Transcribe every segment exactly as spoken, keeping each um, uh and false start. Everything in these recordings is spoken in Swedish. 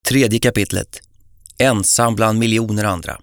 Tredje kapitlet. Ensam bland miljoner andra.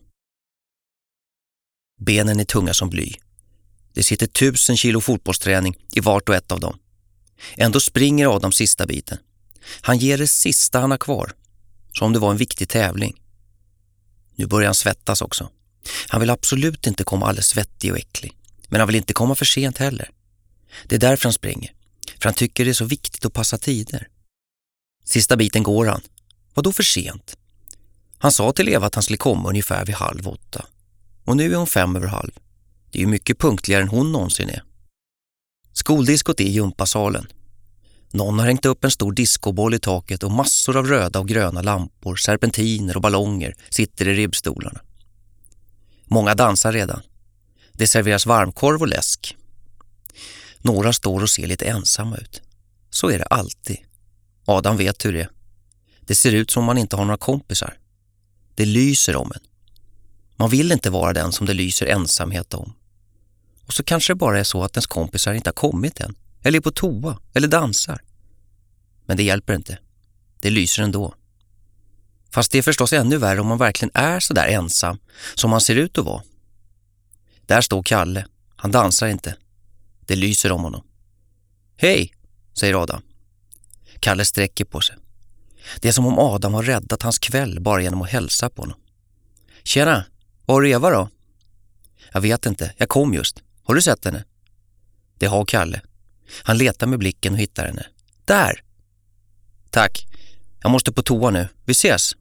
Benen är tunga som bly. Det sitter tusen kilo fotbollsträning i vart och ett av dem. Ändå springer Adam sista biten. Han ger det sista han har kvar, som om det var en viktig tävling. Nu börjar han svettas också. Han vill absolut inte komma alldeles svettig och äcklig, men han vill inte komma för sent heller. Det är därför han springer, för han tycker det är så viktigt att passa tider. Sista biten går han. Vad då för sent? Han sa till Eva att han skulle komma ungefär vid halv åtta. Och nu är hon fem över halv. Det är ju mycket punktligare än hon någonsin är. Skoldiskot är i gympasalen. Någon har hängt upp en stor diskoboll i taket och massor av röda och gröna lampor, serpentiner och ballonger sitter i ribbstolarna. Många dansar redan. Det serveras varmkorv och läsk. Några står och ser lite ensamma ut. Så är det alltid. Adam vet hur det är. Det ser ut som om man inte har några kompisar. Det lyser om en. Man vill inte vara den som det lyser ensamhet om. Och så kanske det bara är så att ens kompisar inte har kommit än. Eller är på toa. Eller dansar. Men det hjälper inte. Det lyser ändå. Fast det är förstås ännu värre om man verkligen är så där ensam som man ser ut att vara. Där står Kalle. Han dansar inte. Det lyser om honom. Hej, säger Adam. Kalle sträcker på sig. Det är som om Adam har räddat hans kväll bara genom att hälsa på honom. Tjena, var är Eva då? Jag vet inte, jag kom just. Har du sett henne? Det har Kalle. Han letar med blicken och hittar henne. Där! Tack, jag måste på toa nu. Vi ses!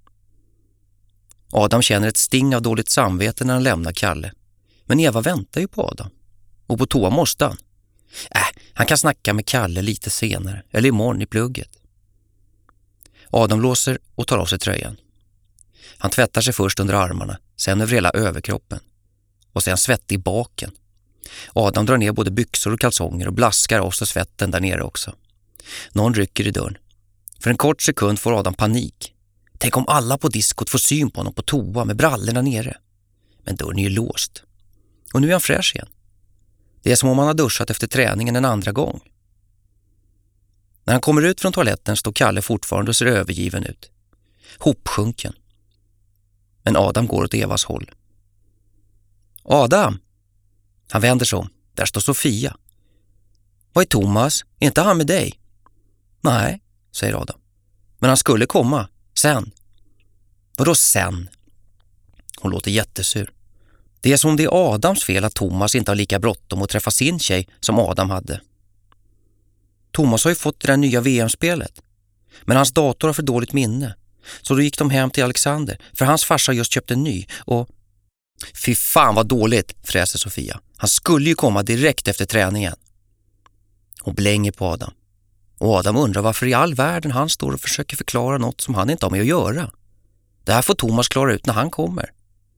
Adam känner ett sting av dåligt samvete när han lämnar Kalle. Men Eva väntar ju på Adam. Och på toa måste han. Äh, han kan snacka med Kalle lite senare. Eller imorgon i plugget. Adam låser och tar av sig tröjan. Han tvättar sig först under armarna, sen över hela överkroppen. Och sen svett i baken. Adam drar ner både byxor och kalsonger och blaskar av sig svetten där nere också. Någon rycker i dörren. För en kort sekund får Adam panik. Tänk om alla på diskot får syn på honom på toa med brallorna nere. Men dörren är ju låst. Och nu är han fräsch igen. Det är som om han har duschat efter träningen en andra gång. När han kommer ut från toaletten står Kalle fortfarande och ser övergiven ut. Hopsjunken. Men Adam går åt Evas håll. Adam! Han vänder sig om. Där står Sofia. Vad är Thomas? Är inte han med dig? Nej, säger Adam. Men han skulle komma. Sen. Vadå sen? Hon låter jättesur. Det är som om det är Adams fel att Thomas inte har lika bråttom att träffa sin tjej som Adam hade. Thomas har ju fått det där nya V M-spelet. Men hans dator har för dåligt minne. Så då gick de hem till Alexander. För hans farsa har just köpt en ny. Och... Fy fan vad dåligt, fräser Sofia. Han skulle ju komma direkt efter träningen. Hon blänger på Adam. Och Adam undrar varför i all världen han står och försöker förklara något som han inte har med att göra. Det här får Thomas klara ut när han kommer.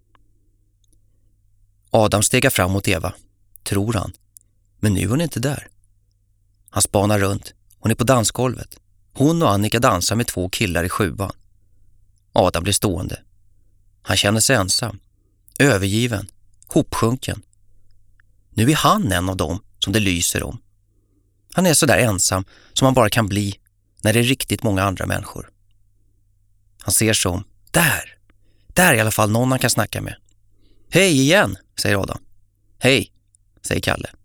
Adam stegar fram mot Eva. Tror han. Men nu är hon inte där. Han spanar runt. Hon är på dansgolvet. Hon och Annika dansar med två killar i sjuan. Adam blir stående. Han känner sig ensam. Övergiven. Hopsjunken. Nu är han en av dem som det lyser om. Han är så där ensam som man bara kan bli när det är riktigt många andra människor. Han ser sig om. Där! Där är i alla fall någon han kan snacka med. Hej igen, säger Adam. Hej, säger Kalle.